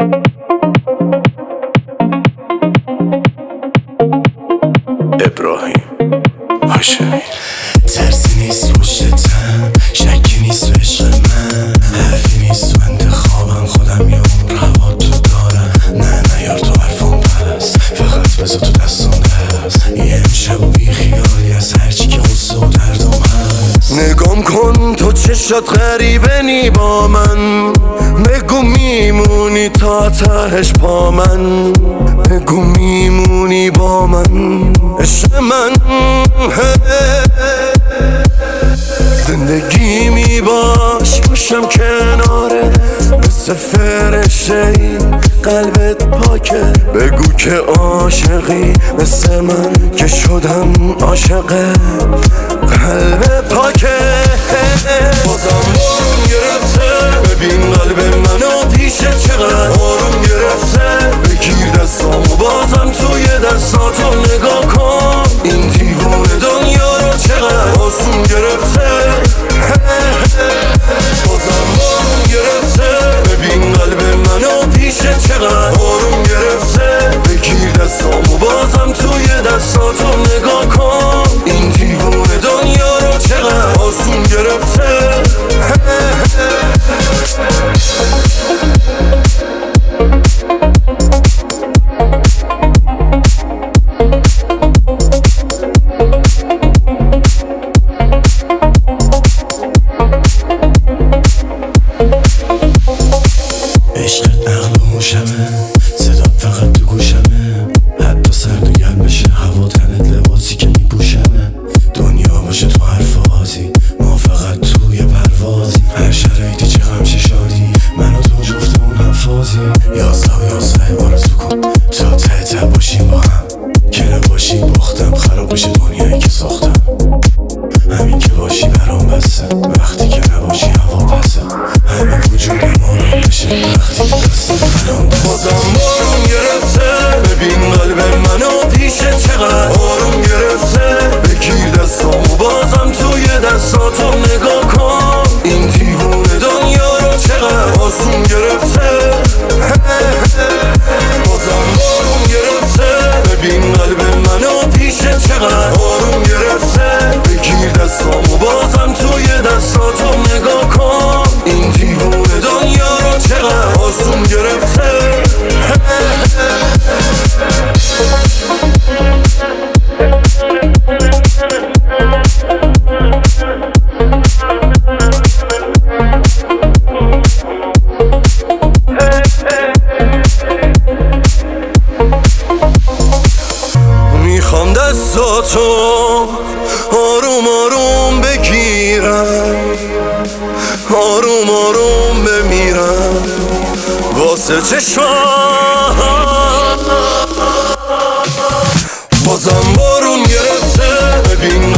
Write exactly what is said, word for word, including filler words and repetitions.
ابراهیم هاشمی. ترسی نیست پشتتم، شکی نیست تو عشق من، حرفی نیست تو انتخابم، خودم یه عمر هوا تو دارم. نه نیار تو حرفم پس، فقط بذار تو دستم دست. یه امشب و بی خیالی از هرچی که غصه و دردم هست. نگام کن تو چشات غریبه نی با من، بگو میمونی تا تهش با من، بگو میمونی با من عشق من. زندگی می باش باشم کناره، مثل فرشته قلبت پاکه. بگو که عاشقی مثل من که شدم عاشق قلب پاکه. بازم بارون گرفته، ببین قلب منو پیشه چقدر آروم گرفته. بگیر دستامو بازم توی دستاتو نگاه کن، این دیوونه دنیا رو چقدر آسون گرفته. بازم بارون گرفته، ببین قلب منو پیشه چقدر آروم گرفته. بگیر دستامو بازم توی دستاتو نگاه کن، این دیوونه دنیا رو چقدر آسون گرفته. عشقت عقل و هوشمه، صدات فقط تو گوشمه. حتی سرد و گرم بشه هوا، تنت لباسی که میپوشمه. دنیا باشه تو هر فازی، ما فقط توی پروازی. هر شرایطی چه غمشه شادی، من و تو جفتمون حفاظی. یازده و یازده آرزو کن تا ته ته باشیم با هم، که نباشی باختم خراب بشه دنیایی که ساختم. همین که باشی برام بسه، وقتی که نباشی هوا پسه. همه وجودم آرام بشه وقتی که دستم برام بسه. بازم بارون گرفته، ببین قلب منو پیشه چقدر آروم گرفته. بگیر دستامو بازم توی دستاتو نگاه کن، این دیوونه دنیا رو چقدر آسون گرفته. بازم بارون گرفته، ببین قلب منو پیشه چقدر آروم گرفته. بگیر دستامو بازم توی دستاتو نگاه کن، این دیوونه دنیا رو چقدر آسون گرفته. میخوام دستاتو آروم آروم بگیرم، آروم آروم بمیرم واسه چشمام. بازم بارون گرفته، ببین